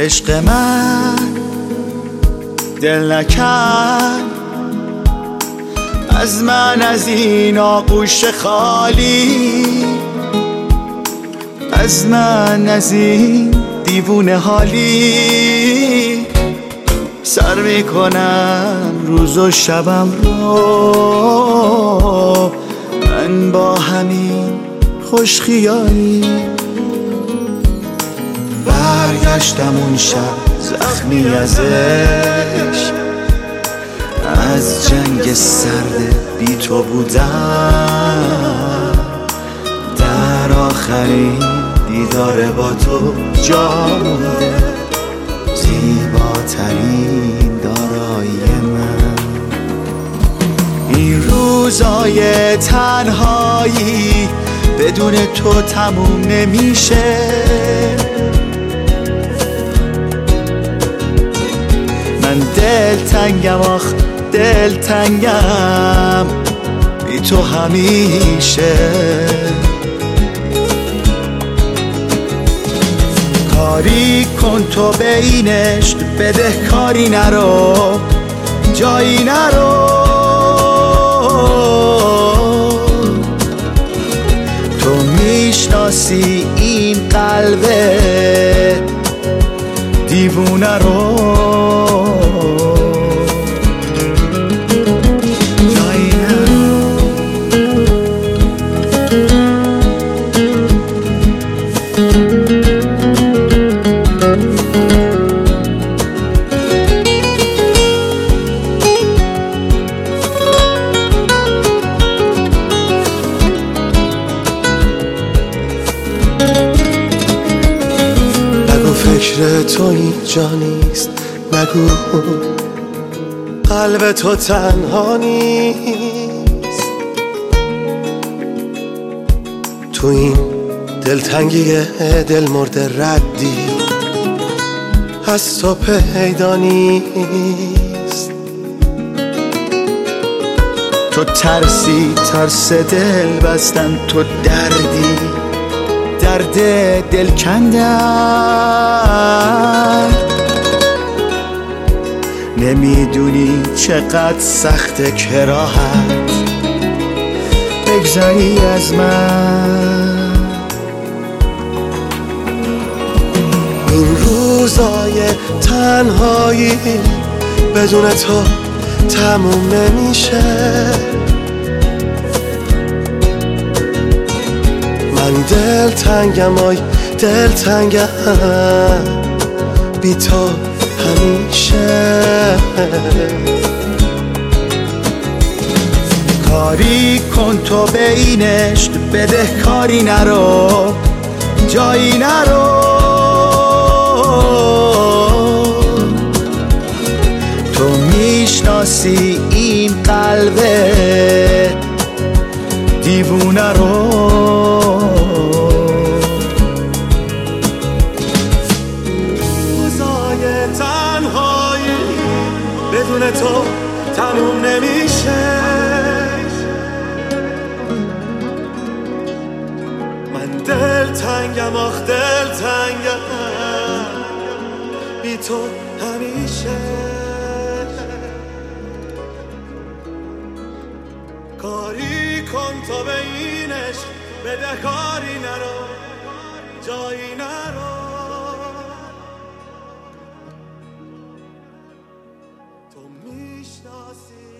عشق من دل نکن از من، از این آغوش خالی، از من، از این دیوونه حالی. سر میکنم روز و شبم رو من با همین خوش خیالی. برگشتم اون شب زخمی از عشق، از جنگ سرد بی تو بودم، در آخرین دیدار با تو جا مونده زیباترین دارایی من. این روزای تنهایی بدون تو تموم نمیشه، من دلتنگم، آخ دلتنگم بی تو همیشه. کاری کن تو به این عشق، بده کاری نرو، جایی نرو. تو میشناسی این قلب دیوونه رو. فکر تو اینجا نیست، نگو قلب تو تنها نیست. تو این دلتنگی دل مرده ردی از تو پیدا نیست. تو ترسی، ترس دل بستن، تو دردی، درد دل کندن. نمیدونی چقدر سخت کراهت بگذاری از من. این روزای تنهایی بدون تو تموم نمیشه. من دلتنگم، آی دلتنگم بی تو همیشه. کاری کن تو به این عشق، بده کاری نرو، جایی نرو. تو میشناسی این قلب دیوونه رو. بدون تو تموم نمیشه. من دلتنگم، آخ دلتنگم بی تو همیشه. کاری کن تو به این عشق، بده کاری نرو، جایی نرو. تو میشناسی